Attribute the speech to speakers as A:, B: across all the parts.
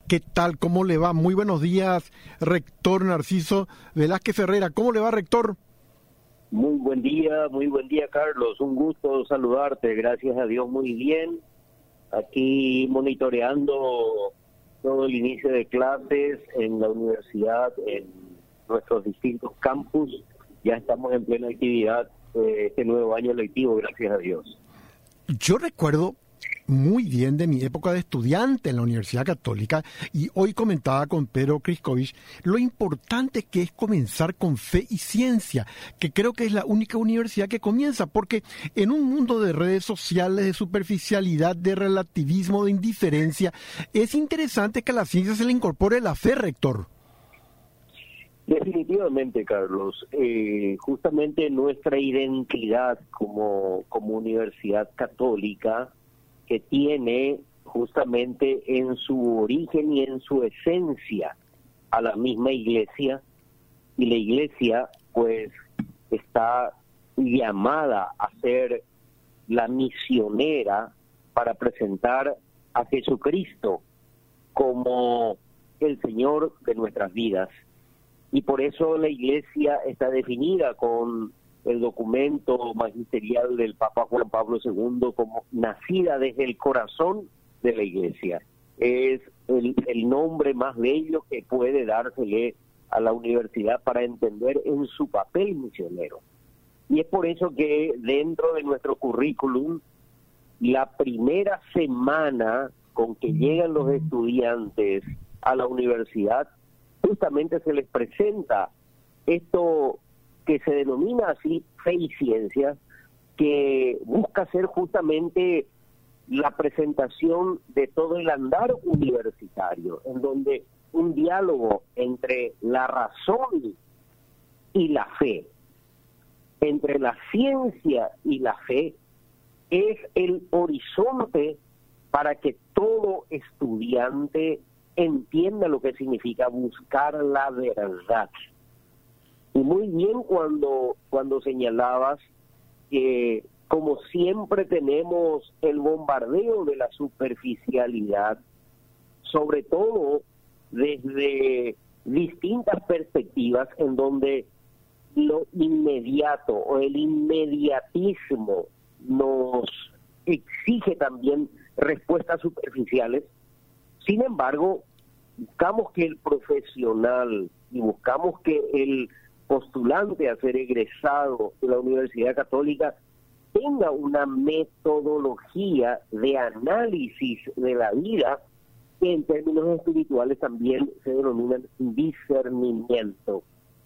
A: ¿Qué tal? ¿Cómo le va? Muy buenos días, rector Narciso Velázquez Herrera. ¿Cómo le va, rector?
B: Muy buen día, Carlos. Un gusto saludarte. Gracias a Dios, muy bien. Aquí monitoreando todo el inicio de clases en la universidad, en nuestros distintos campus. Ya estamos en plena actividad este nuevo año lectivo, gracias a Dios.
A: Yo recuerdo muy bien de mi época de estudiante en la Universidad Católica y hoy comentaba con Pedro Kriskovich lo importante que es comenzar con fe y ciencia, que creo que es la única universidad que comienza, porque en un mundo de redes sociales, de superficialidad, de relativismo, de indiferencia, es interesante que a la ciencia se le incorpore la fe, rector.
B: Definitivamente, Carlos. Justamente nuestra identidad como universidad católica, que tiene justamente en su origen y en su esencia a la misma iglesia, y la iglesia pues está llamada a ser la misionera para presentar a Jesucristo como el Señor de nuestras vidas. Y por eso la iglesia está definida con el documento magisterial del Papa Juan Pablo II como nacida desde el corazón de la iglesia. Es el nombre más bello que puede dársele a la universidad para entender en su papel misionero. Y es por eso que dentro de nuestro currículum, la primera semana con que llegan los estudiantes a la universidad, justamente se les presenta esto que se denomina así fe y ciencia, que busca ser justamente la presentación de todo el andar universitario, en donde un diálogo entre la razón y la fe, entre la ciencia y la fe, es el horizonte para que todo estudiante entienda lo que significa buscar la verdad. Y muy bien cuando señalabas que como siempre tenemos el bombardeo de la superficialidad, sobre todo desde distintas perspectivas en donde lo inmediato o el inmediatismo nos exige también respuestas superficiales. Sin embargo, buscamos que el profesional y buscamos que el postulante a ser egresado de la Universidad Católica tenga una metodología de análisis de la vida que en términos espirituales también se denominan discernimiento.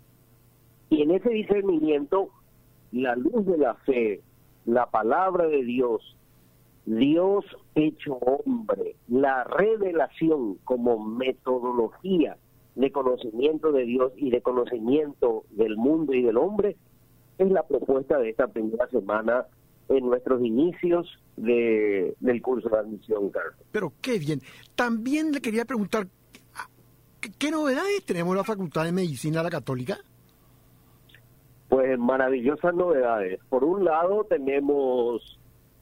B: Y en ese discernimiento, la luz de la fe, la palabra de Dios, Dios hecho hombre, la revelación como metodología de conocimiento de Dios y de conocimiento del mundo y del hombre, es la propuesta de esta primera semana en nuestros inicios del curso de admisión, Carlos.
A: Pero qué bien. También le quería preguntar, ¿qué novedades tenemos en la Facultad de Medicina de la Católica?
B: Pues maravillosas novedades. Por un lado tenemos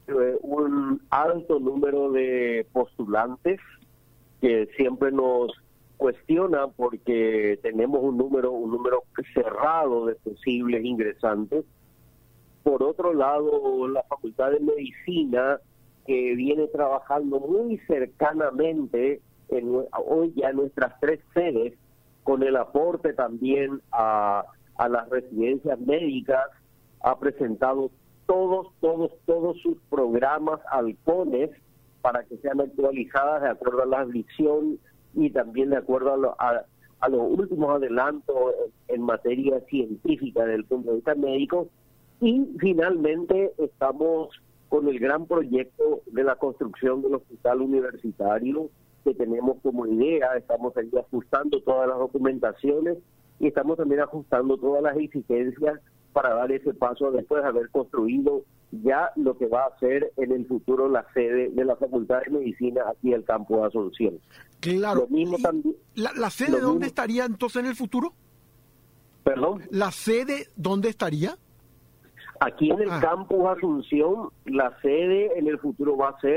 B: un alto número de postulantes que siempre nos cuestionan porque tenemos un número cerrado de posibles ingresantes. Por otro lado, la Facultad de Medicina, que viene trabajando muy cercanamente hoy ya en nuestras 3 sedes, con el aporte también a las residencias médicas, ha presentado todos sus programas halcones para que sean actualizadas de acuerdo a la visión y también de acuerdo a los últimos adelantos en materia científica desde el punto de vista médico. Y finalmente estamos con el gran proyecto de la construcción del hospital universitario que tenemos como idea. Estamos ahí ajustando todas las documentaciones y estamos también ajustando todas las exigencias para dar ese paso después de haber construido ya lo que va a ser en el futuro la sede de la Facultad de Medicina aquí en el campo de Asunción.
A: Claro.
B: Lo mismo también,
A: ¿La sede dónde estaría entonces en el futuro?
B: ¿Perdón?
A: ¿La sede dónde estaría?
B: Aquí en el campus Asunción, la sede en el futuro va a ser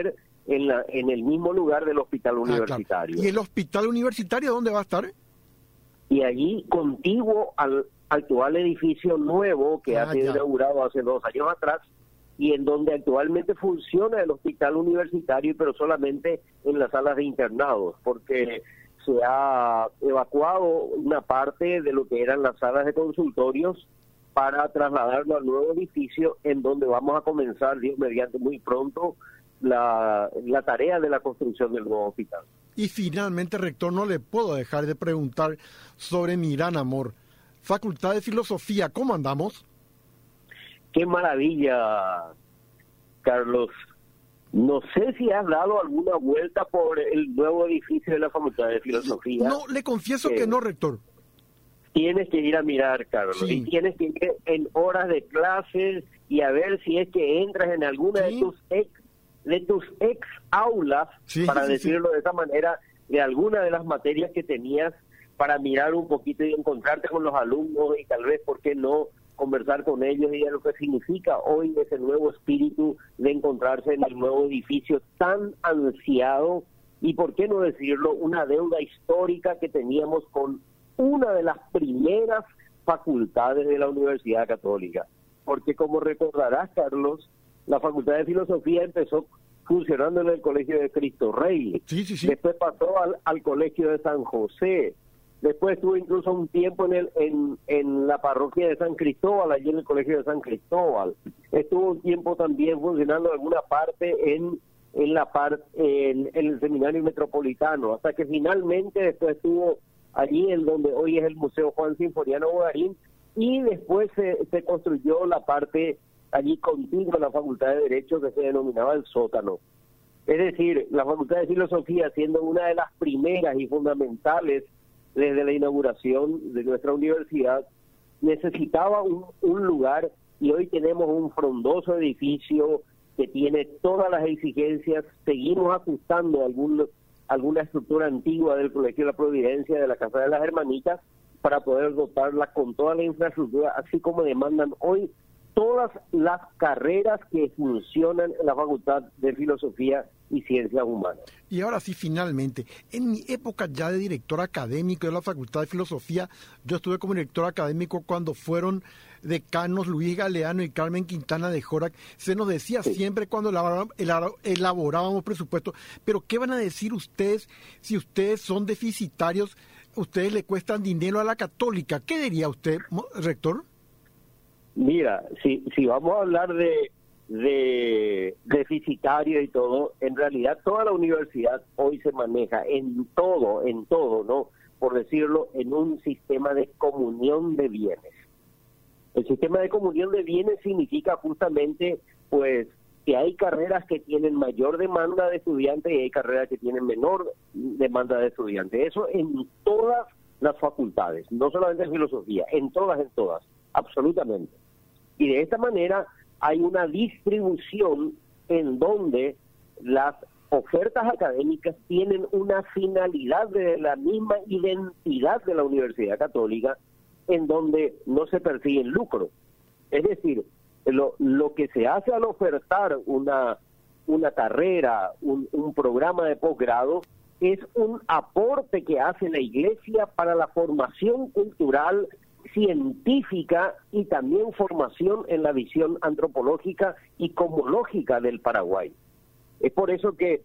B: en el mismo lugar del hospital universitario.
A: Claro. ¿Y el hospital universitario dónde va a estar?
B: Y allí, contiguo al actual edificio nuevo que ha sido inaugurado hace 2 años atrás, y en donde actualmente funciona el hospital universitario, pero solamente en las salas de internados, porque se ha evacuado una parte de lo que eran las salas de consultorios para trasladarlo al nuevo edificio, en donde vamos a comenzar, Dios mediante, muy pronto la tarea de la construcción del nuevo hospital.
A: Y finalmente, rector, no le puedo dejar de preguntar sobre mi gran amor. Facultad de Filosofía, ¿cómo andamos?
B: ¡Qué maravilla, Carlos! No sé si has dado alguna vuelta por el nuevo edificio de la Facultad de Filosofía.
A: No, le confieso que no, rector.
B: Tienes que ir a mirar, Carlos,
A: sí.
B: Y tienes que ir en horas de clases y a ver si es que entras en alguna de tus ex aulas, para decirlo de esa manera, de alguna de las materias que tenías, para mirar un poquito y encontrarte con los alumnos y tal vez, ¿por qué no?, conversar con ellos y de lo que significa hoy ese nuevo espíritu de encontrarse en el nuevo edificio tan ansiado y, por qué no decirlo, una deuda histórica que teníamos con una de las primeras facultades de la Universidad Católica. Porque, como recordarás, Carlos, la Facultad de Filosofía empezó funcionando en el Colegio de Cristo Rey.
A: Sí.
B: Después pasó al Colegio de San José. Después estuvo incluso un tiempo en la parroquia de San Cristóbal, allí en el Colegio de San Cristóbal. Estuvo un tiempo también funcionando en alguna parte en el Seminario Metropolitano, hasta que finalmente después estuvo allí en donde hoy es el Museo Juan Sinforiano Bogarín, y después se construyó la parte allí contigua a la Facultad de Derecho, que se denominaba el sótano. Es decir, la Facultad de Filosofía, siendo una de las primeras y fundamentales desde la inauguración de nuestra universidad, necesitaba un lugar, y hoy tenemos un frondoso edificio que tiene todas las exigencias. Seguimos ajustando alguna estructura antigua del Colegio de la Providencia, de la Casa de las Hermanitas, para poder dotarla con toda la infraestructura, así como demandan hoy todas las carreras que funcionan en la Facultad de Filosofía y Ciencias Humanas.
A: Y ahora sí, finalmente, en mi época ya de director académico de la Facultad de Filosofía, yo estuve como director académico cuando fueron decanos Luis Galeano y Carmen Quintana de Jorac. Se nos decía siempre cuando elaborábamos presupuestos, pero ¿qué van a decir ustedes si ustedes son deficitarios? ¿Ustedes le cuestan dinero a la Católica? ¿Qué diría usted, rector?
B: Mira, si vamos a hablar de deficitario y todo, en realidad toda la universidad hoy se maneja en todo, ¿no?, por decirlo, en un sistema de comunión de bienes. El sistema de comunión de bienes significa justamente, pues, que hay carreras que tienen mayor demanda de estudiantes y hay carreras que tienen menor demanda de estudiantes. Eso en todas las facultades, no solamente en filosofía, en todas, absolutamente. Y de esta manera hay una distribución en donde las ofertas académicas tienen una finalidad de la misma identidad de la Universidad Católica, en donde no se persigue el lucro. Es decir, lo que se hace al ofertar una carrera, un programa de posgrado, es un aporte que hace la Iglesia para la formación cultural, científica y también formación en la visión antropológica y cosmológica del Paraguay. Es por eso que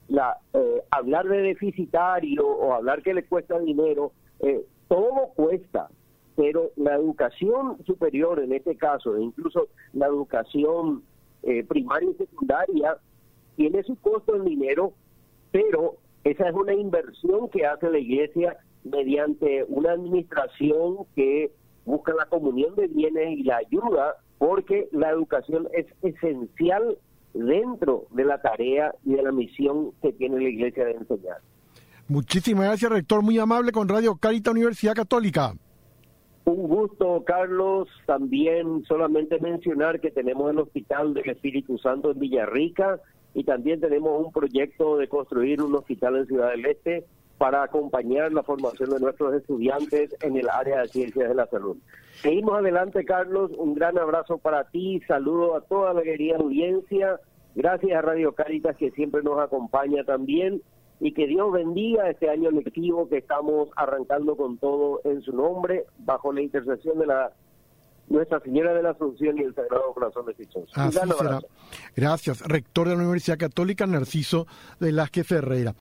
B: hablar de deficitario o hablar que le cuesta dinero, todo cuesta, pero la educación superior en este caso, e incluso la educación primaria y secundaria, tiene su costo en dinero, pero esa es una inversión que hace la Iglesia mediante una administración que busca la comunión de bienes y la ayuda, porque la educación es esencial dentro de la tarea y de la misión que tiene la Iglesia de enseñar.
A: Muchísimas gracias, rector, muy amable con Radio Cáritas Universidad Católica.
B: Un gusto, Carlos. También solamente mencionar que tenemos el Hospital del Espíritu Santo en Villarrica y también tenemos un proyecto de construir un hospital en Ciudad del Este para acompañar la formación de nuestros estudiantes en el área de ciencias de la salud. Seguimos adelante, Carlos. Un gran abrazo para ti. Saludo a toda la querida audiencia Gracias a Radio Cáritas, que siempre nos acompaña también, y que Dios bendiga este año lectivo que estamos arrancando con todo en su nombre, bajo la intercesión de Nuestra Señora de la Asunción y el Sagrado Corazón de Jesús.
A: Así será. Gracias. Rector de la Universidad Católica, Narciso Velázquez Ferreira.